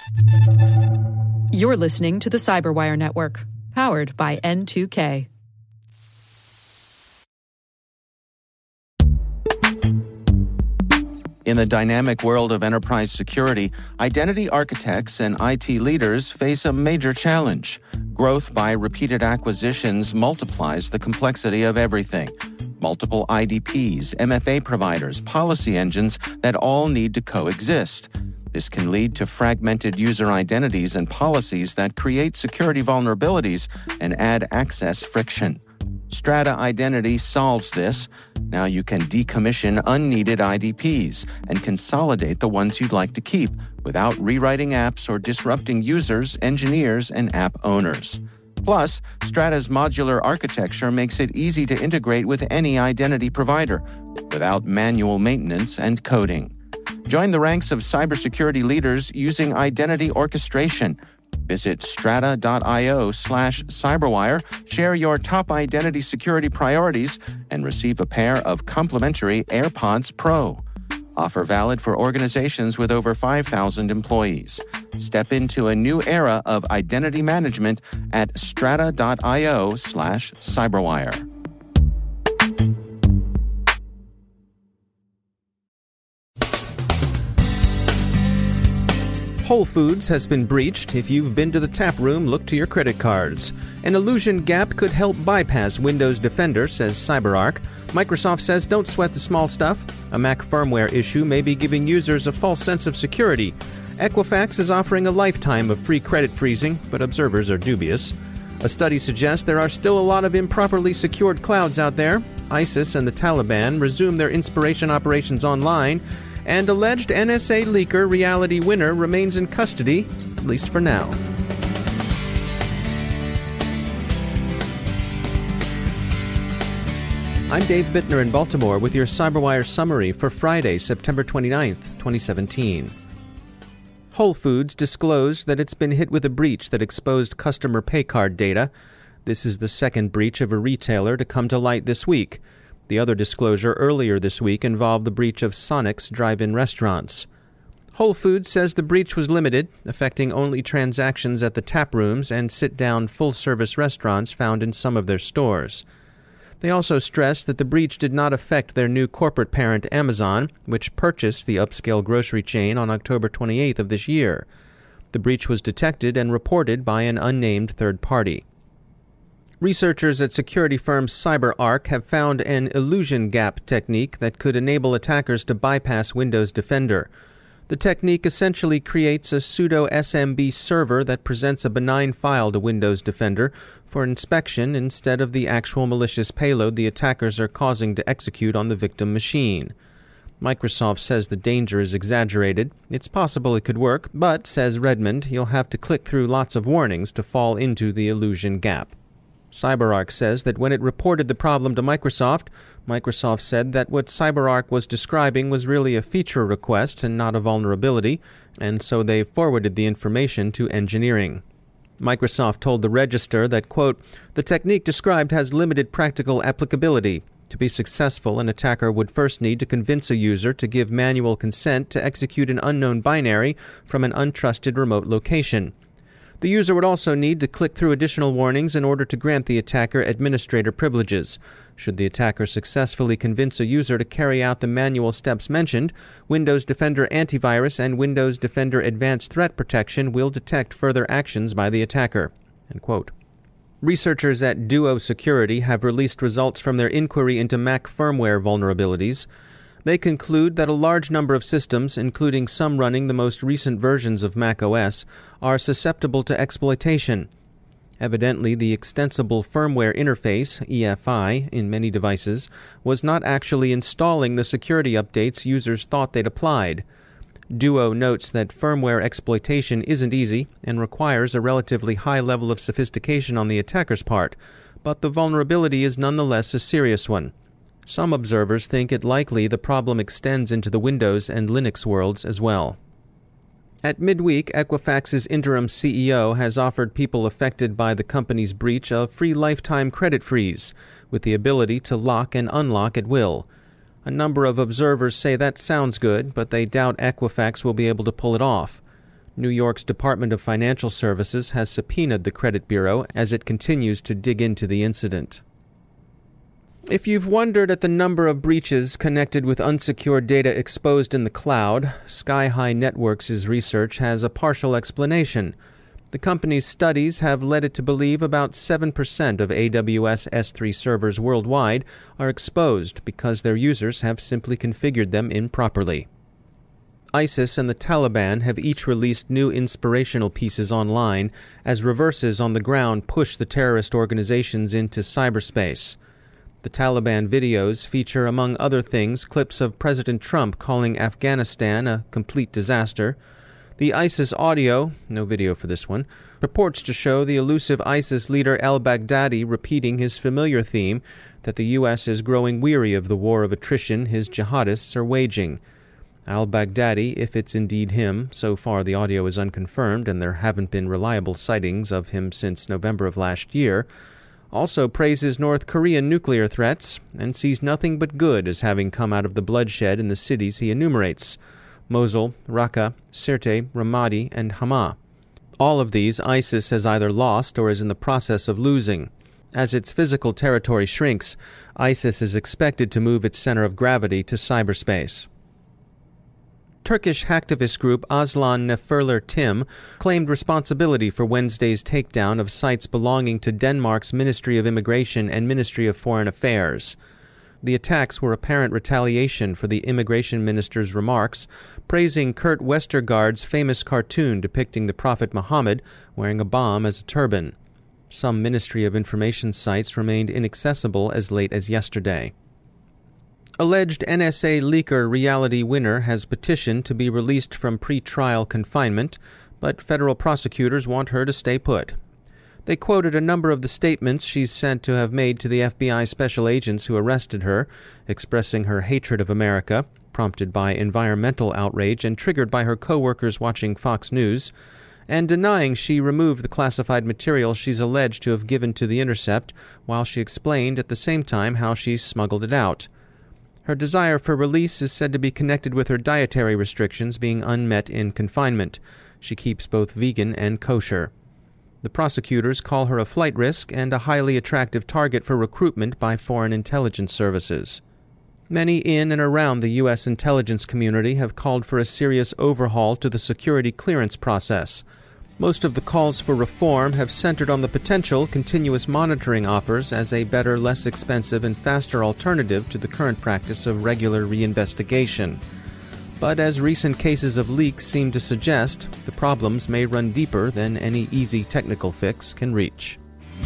You're listening to the Cyberwire Network, powered by N2K. In the dynamic world of enterprise security, identity architects and IT leaders face a major challenge. Growth by repeated acquisitions multiplies the complexity of everything. Multiple IDPs, MFA providers, policy engines that all need to coexist. This can lead to fragmented user identities and policies that create security vulnerabilities and add access friction. Strata Identity solves this. Now you can decommission unneeded IDPs and consolidate the ones you'd like to keep without rewriting apps or disrupting users, engineers, and app owners. Plus, Strata's modular architecture makes it easy to integrate with any identity provider without manual maintenance and coding. Join the ranks of cybersecurity leaders using identity orchestration. Visit strata.io/cyberwire, share your top identity security priorities, and receive a pair of complimentary AirPods Pro. Offer valid for organizations with over 5,000 employees. Step into a new era of identity management at strata.io/cyberwire. Whole Foods has been breached. If you've been to the tap room, look to your credit cards. An Illusion Gap could help bypass Windows Defender, says CyberArk. Microsoft says don't sweat the small stuff. A Mac firmware issue may be giving users a false sense of security. Equifax is offering a lifetime of free credit freezing, but observers are dubious. A study suggests there are still a lot of improperly secured clouds out there. ISIS and the Taliban resume their inspiration operations online, and alleged NSA leaker Reality Winner remains in custody, at least for now. I'm Dave Bittner in Baltimore with your CyberWire summary for Friday, September 29th, 2017. Whole Foods disclosed that it's been hit with a breach that exposed customer pay card data. This is the second breach of a retailer to come to light this week. The other disclosure earlier this week involved the breach of Sonic's drive-in restaurants. Whole Foods says the breach was limited, affecting only transactions at the tap rooms and sit-down full-service restaurants found in some of their stores. They also stressed that the breach did not affect their new corporate parent Amazon, which purchased the upscale grocery chain on October 28th of this year. The breach was detected and reported by an unnamed third party. Researchers at security firm CyberArk have found an illusion gap technique that could enable attackers to bypass Windows Defender. The technique essentially creates a pseudo SMB server that presents a benign file to Windows Defender for inspection instead of the actual malicious payload the attackers are causing to execute on the victim machine. Microsoft says the danger is exaggerated. It's possible it could work, but, says Redmond, you'll have to click through lots of warnings to fall into the illusion gap. CyberArk says that when it reported the problem to Microsoft said that what CyberArk was describing was really a feature request and not a vulnerability, and so they forwarded the information to engineering. Microsoft told the Register that, quote, the technique described has limited practical applicability. To be successful, an attacker would first need to convince a user to give manual consent to execute an unknown binary from an untrusted remote location. The user would also need to click through additional warnings in order to grant the attacker administrator privileges. Should the attacker successfully convince a user to carry out the manual steps mentioned, Windows Defender Antivirus and Windows Defender Advanced Threat Protection will detect further actions by the attacker. End quote. Researchers at Duo Security have released results from their inquiry into Mac firmware vulnerabilities. They conclude that a large number of systems, including some running the most recent versions of macOS, are susceptible to exploitation. Evidently, the Extensible Firmware Interface, EFI, in many devices, was not actually installing the security updates users thought they'd applied. Duo notes that firmware exploitation isn't easy and requires a relatively high level of sophistication on the attacker's part, but the vulnerability is nonetheless a serious one. Some observers think it likely the problem extends into the Windows and Linux worlds as well. At midweek, Equifax's interim CEO has offered people affected by the company's breach a free lifetime credit freeze, with the ability to lock and unlock at will. A number of observers say that sounds good, but they doubt Equifax will be able to pull it off. New York's Department of Financial Services has subpoenaed the credit bureau as it continues to dig into the incident. If you've wondered at the number of breaches connected with unsecured data exposed in the cloud, Sky High Networks' research has a partial explanation. The company's studies have led it to believe about 7% of AWS S3 servers worldwide are exposed because their users have simply configured them improperly. ISIS and the Taliban have each released new inspirational pieces online as reverses on the ground push the terrorist organizations into cyberspace. The Taliban videos feature, among other things, clips of President Trump calling Afghanistan a complete disaster. The ISIS audio, no video for this one, purports to show the elusive ISIS leader al-Baghdadi repeating his familiar theme that the U.S. is growing weary of the war of attrition his jihadists are waging. Al-Baghdadi, if it's indeed him, so far the audio is unconfirmed and there haven't been reliable sightings of him since November of last year, also praises North Korean nuclear threats and sees nothing but good as having come out of the bloodshed in the cities he enumerates: Mosul, Raqqa, Sirte, Ramadi, and Hama. All of these ISIS has either lost or is in the process of losing. As its physical territory shrinks, ISIS is expected to move its center of gravity to cyberspace. Turkish hacktivist group Aslan Neferler Tim claimed responsibility for Wednesday's takedown of sites belonging to Denmark's Ministry of Immigration and Ministry of Foreign Affairs. The attacks were apparent retaliation for the immigration minister's remarks, praising Kurt Westergaard's famous cartoon depicting the Prophet Muhammad wearing a bomb as a turban. Some Ministry of Information sites remained inaccessible as late as yesterday. Alleged NSA leaker Reality Winner has petitioned to be released from pre-trial confinement, but federal prosecutors want her to stay put. They quoted a number of the statements she's said to have made to the FBI special agents who arrested her, expressing her hatred of America, prompted by environmental outrage and triggered by her co-workers watching Fox News, and denying she removed the classified material she's alleged to have given to The Intercept, while she explained at the same time how she smuggled it out. Her desire for release is said to be connected with her dietary restrictions being unmet in confinement. She keeps both vegan and kosher. The prosecutors call her a flight risk and a highly attractive target for recruitment by foreign intelligence services. Many in and around the U.S. intelligence community have called for a serious overhaul to the security clearance process. Most of the calls for reform have centered on the potential continuous monitoring offers as a better, less expensive, and faster alternative to the current practice of regular reinvestigation. But as recent cases of leaks seem to suggest, the problems may run deeper than any easy technical fix can reach.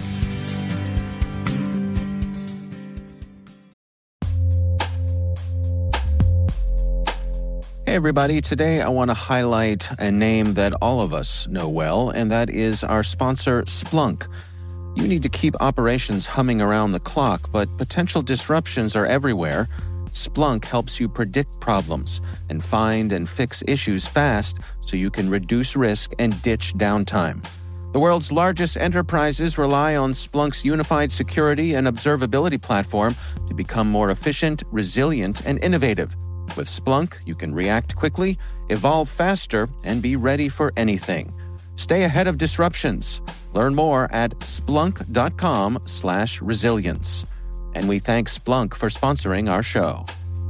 Hey everybody, today I want to highlight a name that all of us know well, and that is our sponsor, Splunk. You need to keep operations humming around the clock, but potential disruptions are everywhere. Splunk helps you predict problems and find and fix issues fast so you can reduce risk and ditch downtime. The world's largest enterprises rely on Splunk's unified security and observability platform to become more efficient, resilient, and innovative. With Splunk, you can react quickly, evolve faster, and be ready for anything. Stay ahead of disruptions. Learn more at splunk.com/resilience. And we thank Splunk for sponsoring our show.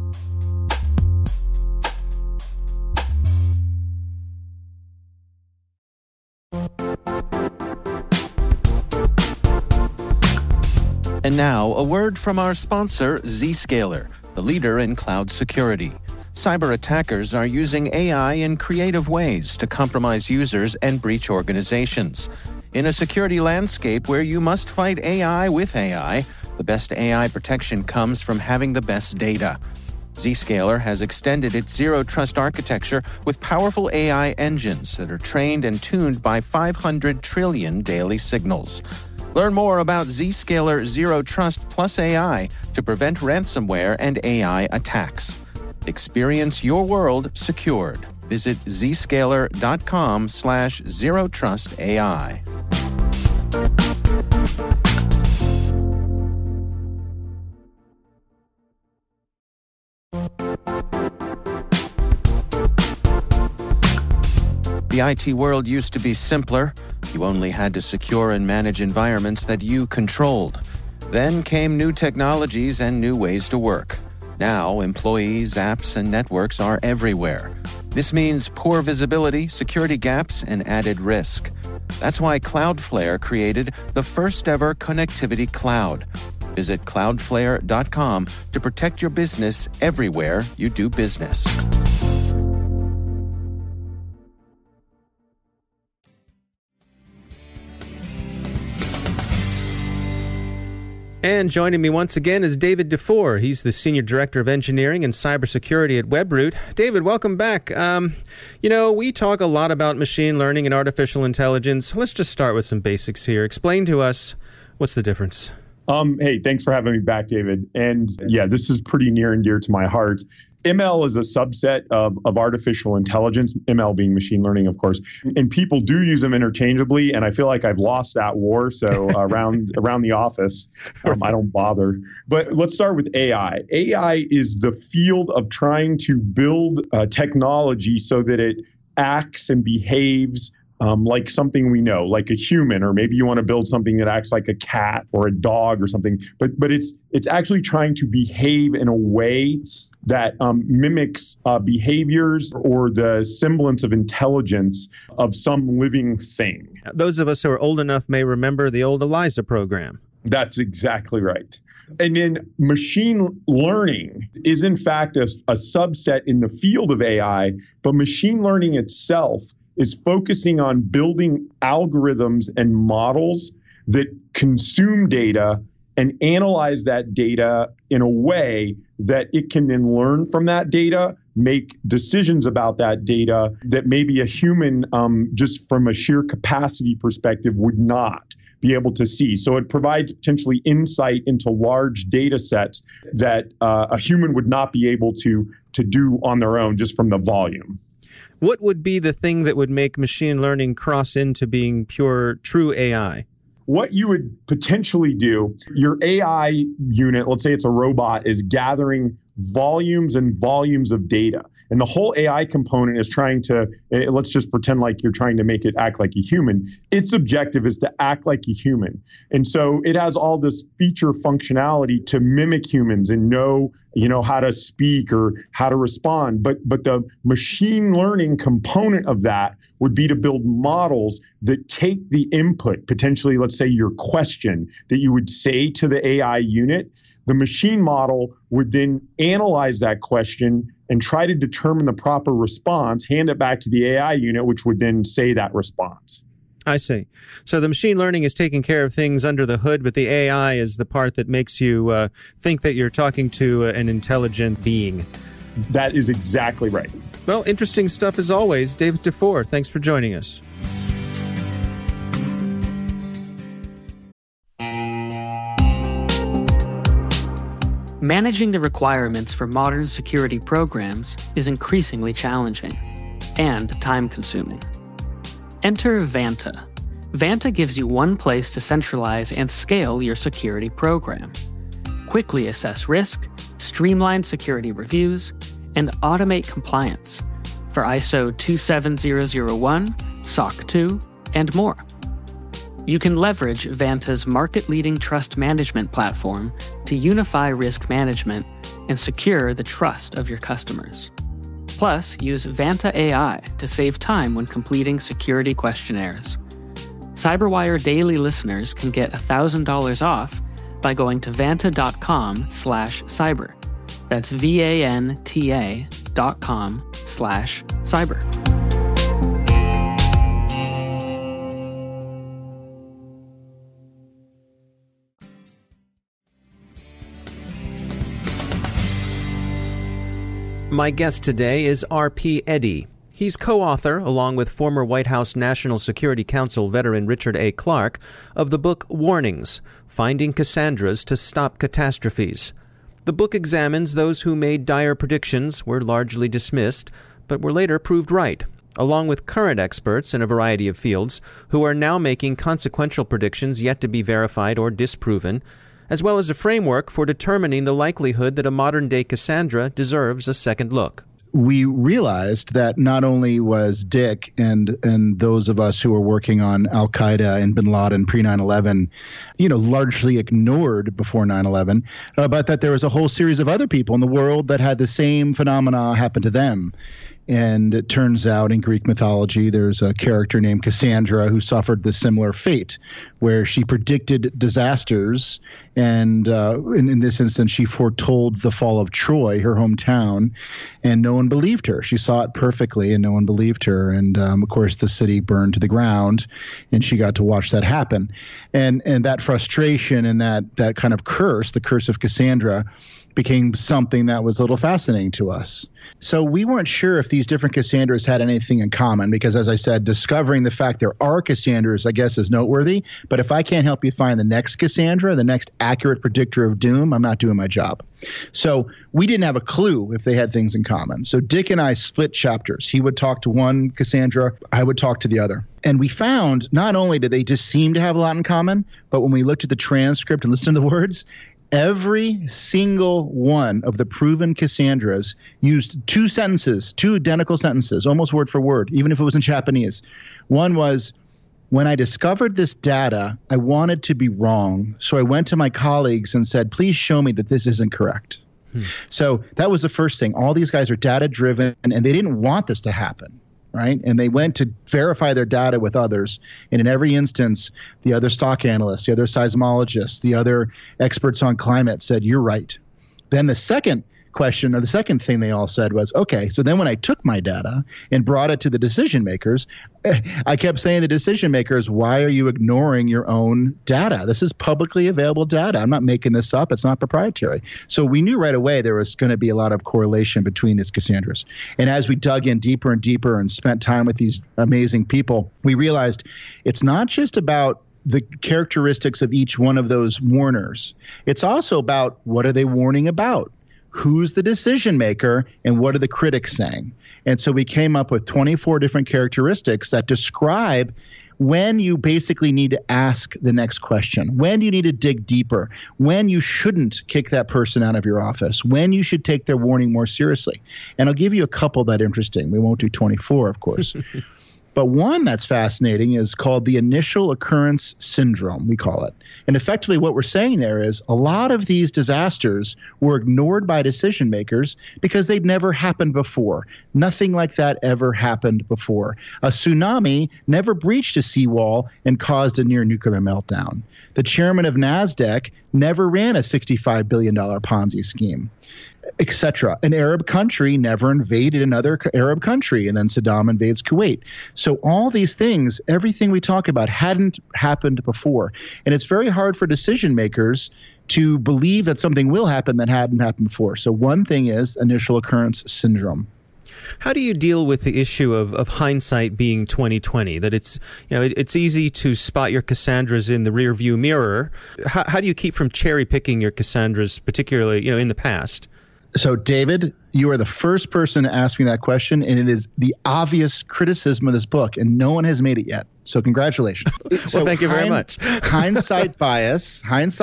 And now, a word from our sponsor, Zscaler, the leader in cloud security. Cyber attackers are using AI in creative ways to compromise users and breach organizations. In a security landscape where you must fight AI with AI, the best AI protection comes from having the best data. Zscaler has extended its zero-trust architecture with powerful AI engines that are trained and tuned by 500 trillion daily signals. Learn more about Zscaler Zero Trust Plus AI to prevent ransomware and AI attacks. Experience your world secured. Visit zscaler.com/zerotrustai. The IT world used to be simpler. You only had to secure and manage environments that you controlled. Then came new technologies and new ways to work. Now, employees, apps, and networks are everywhere. This means poor visibility, security gaps, and added risk. That's why Cloudflare created the first-ever connectivity cloud. Visit cloudflare.com to protect your business everywhere you do business. And joining me once again is David Dufour. He's the Senior Director of Engineering and Cybersecurity at Webroot. David, welcome back. We talk a lot about machine learning and artificial intelligence. Let's just start with some basics here. Explain to us, what's the difference? Hey, thanks for having me back, David. And yeah, this is pretty near and dear to my heart. ML is a subset of artificial intelligence, ML being machine learning, of course. And people do use them interchangeably, and I feel like I've lost that war. So around the office, I don't bother. But let's start with AI. AI is the field of trying to build technology so that it acts and behaves like something we know, like a human, or maybe you want to build something that acts like a cat or a dog or something. But it's actually trying to behave in a way that mimics behaviors or the semblance of intelligence of some living thing. Those of us who are old enough may remember the old ELIZA program. That's exactly right. And then machine learning is in fact a subset in the field of AI, but machine learning itself is focusing on building algorithms and models that consume data and analyze that data in a way that it can then learn from that data, make decisions about that data that maybe a human, just from a sheer capacity perspective, would not be able to see. So it provides potentially insight into large data sets that a human would not be able to do on their own just from the volume. What would be the thing that would make machine learning cross into being pure, true AI? What you would potentially do, your AI unit, let's say it's a robot, is gathering volumes and volumes of data. And the whole AI component is trying to, let's just pretend like you're trying to make it act like a human. Its objective is to act like a human. And so it has all this feature functionality to mimic humans and know how to speak or how to respond. But the machine learning component of that would be to build models that take the input, potentially, let's say your question that you would say to the AI unit. The machine model would then analyze that question and try to determine the proper response, hand it back to the AI unit, which would then say that response. I see. So the machine learning is taking care of things under the hood, but the AI is the part that makes you think that you're talking to an intelligent being. That is exactly right. Well, interesting stuff as always. David Dufour, thanks for joining us. Managing the requirements for modern security programs is increasingly challenging and time-consuming. Enter Vanta. Vanta gives you one place to centralize and scale your security program. Quickly assess risk, streamline security reviews, and automate compliance for ISO 27001, SOC 2, and more. You can leverage Vanta's market-leading trust management platform to unify risk management and secure the trust of your customers. Plus, use Vanta AI to save time when completing security questionnaires. CyberWire Daily listeners can get $1,000 off by going to vanta.com/cyber. That's VANTA.com/cyber. My guest today is R.P. Eddy. He's co-author, along with former White House National Security Council veteran Richard A. Clarke, of the book Warnings: Finding Cassandras to Stop Catastrophes. The book examines those who made dire predictions, were largely dismissed, but were later proved right, along with current experts in a variety of fields who are now making consequential predictions yet to be verified or disproven, as well as a framework for determining the likelihood that a modern-day Cassandra deserves a second look. we realized that not only was Dick and those of us who were working on Al-Qaeda and bin Laden pre-9/11, largely ignored before 9/11, but that there was a whole series of other people in the world that had the same phenomena happen to them. And it turns out in Greek mythology, there's a character named Cassandra who suffered the similar fate, where she predicted disasters. And in this instance, she foretold the fall of Troy, her hometown, and no one believed her. She saw it perfectly, and no one believed her. And of course, the city burned to the ground, and she got to watch that happen. And that frustration and that kind of curse, the curse of Cassandra, became something that was a little fascinating to us. So we weren't sure if these different Cassandras had anything in common because, as I said, discovering the fact there are Cassandras, I guess, is noteworthy. But if I can't help you find the next Cassandra, the next accurate predictor of doom, I'm not doing my job. So we didn't have a clue if they had things in common. So Dick and I split chapters. He would talk to one Cassandra, I would talk to the other. And we found not only did they just seem to have a lot in common, but when we looked at the transcript and listened to the words, every single one of the proven Cassandras used two identical sentences, almost word for word, even if it was in Japanese. One was, when I discovered this data, I wanted to be wrong. So I went to my colleagues and said, please show me that this isn't correct. So that was the first thing. All these guys are data driven and they didn't want this to happen. Right. And they went to verify their data with others. And in every instance, the other stock analysts, the other seismologists, the other experts on climate said, you're right. Then the second question, or the second thing they all said was, okay, so then when I took my data and brought it to the decision makers, I kept saying to the decision makers, why are you ignoring your own data? This is publicly available data. I'm not making this up. It's not proprietary. So we knew right away there was going to be a lot of correlation between these Cassandras. And as we dug in deeper and deeper and spent time with these amazing people, we realized it's not just about the characteristics of each one of those warners. It's also about what are they warning about? Who's the decision maker and what are the critics saying? And so we came up with 24 different characteristics that describe when you basically need to ask the next question, when you need to dig deeper, when you shouldn't kick that person out of your office, when you should take their warning more seriously. And I'll give you a couple that are interesting. We won't do 24, of course. But one that's fascinating is called the initial occurrence syndrome, we call it. And effectively what we're saying there is a lot of these disasters were ignored by decision makers because they'd never happened before. Nothing like that ever happened before. A tsunami never breached a seawall and caused a near nuclear meltdown. The chairman of NASDAQ never ran a $65 billion Ponzi scheme, etc. An Arab country never invaded another Arab country, and then Saddam invades Kuwait. So all these things, everything we talk about hadn't happened before. And it's very hard for decision makers to believe that something will happen that hadn't happened before. So one thing is initial occurrence syndrome. How do you deal with the issue of hindsight being 20/20? That it's easy to spot your Cassandras in the rearview mirror. How do you keep from cherry picking your Cassandras, particularly in the past? So, David, you are the first person to ask me that question, and it is the obvious criticism of this book, and no one has made it yet. So congratulations. Well, thank you very much. Hindsight bias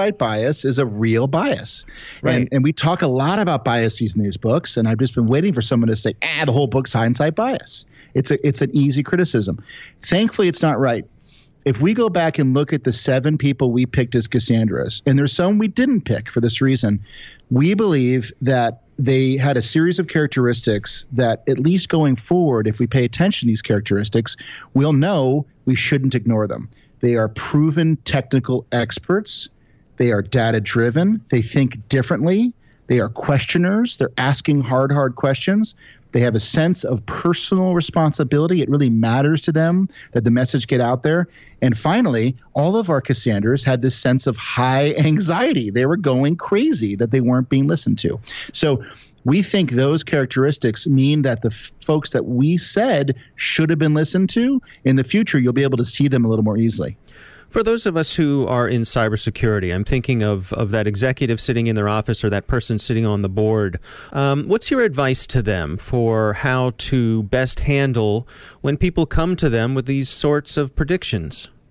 is a real bias. Right. And we talk a lot about biases in these books, and I've just been waiting for someone to say, the whole book's hindsight bias. It's an easy criticism. Thankfully, it's not right. If we go back and look at the 7 people we picked as Cassandras, and there's some we didn't pick for this reason, we believe that they had a series of characteristics that, at least going forward, if we pay attention to these characteristics, we'll know we shouldn't ignore them. They are proven technical experts. They are data-driven. They think differently. They are questioners. They're asking hard questions. They have a sense of personal responsibility. It really matters to them that the message get out there. And finally, all of our Cassandras had this sense of high anxiety. They were going crazy that they weren't being listened to. So we think those characteristics mean that the folks that we said should have been listened to, in the future, you'll be able to see them a little more easily. For those of us who are in cybersecurity, I'm thinking of that executive sitting in their office or that person sitting on the board. What's your advice to them for how to best handle when people come to them with these sorts of predictions?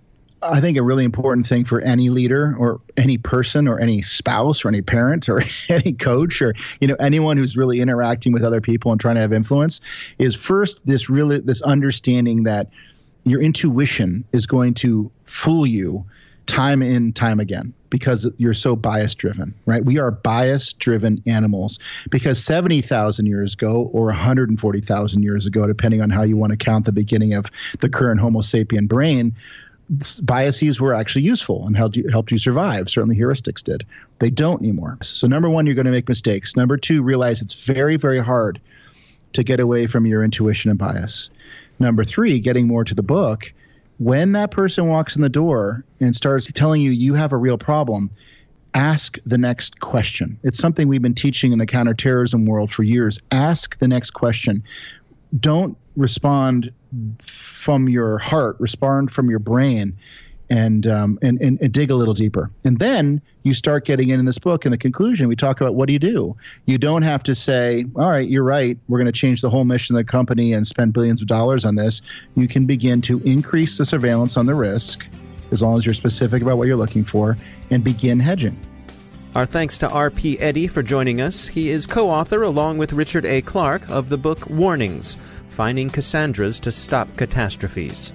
I think a really important thing for any leader or any person or any spouse or any parent or any coach or, anyone who's really interacting with other people and trying to have influence is first this understanding that your intuition is going to fool you time in, time again, because you're so bias driven, right? We are bias driven animals because 70,000 years ago or 140,000 years ago, depending on how you want to count the beginning of the current Homo sapien brain, biases were actually useful and helped you survive. Certainly heuristics did. They don't anymore. So number one, you're going to make mistakes. Number two, realize it's very, very hard to get away from your intuition and bias. Number three, getting more to the book, when that person walks in the door and starts telling you have a real problem, ask the next question. It's something we've been teaching in the counterterrorism world for years. Ask the next question. Don't respond from your heart, respond from your brain, and dig a little deeper. And then you start getting in this book. In the conclusion, we talk about what do. You don't have to say, all right, you're right, we're going to change the whole mission of the company and spend billions of dollars on this. You can begin to increase the surveillance on the risk, as long as you're specific about what you're looking for, and begin hedging. Our thanks to R.P. Eddy for joining us. He is co-author, along with Richard A. Clarke, of the book Warnings: Finding Cassandras to Stop Catastrophes.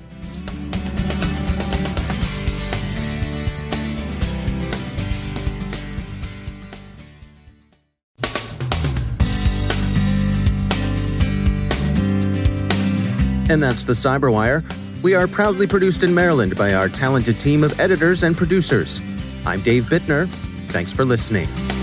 And that's the Cyberwire. We are proudly produced in Maryland by our talented team of editors and producers. I'm Dave Bittner. Thanks for listening.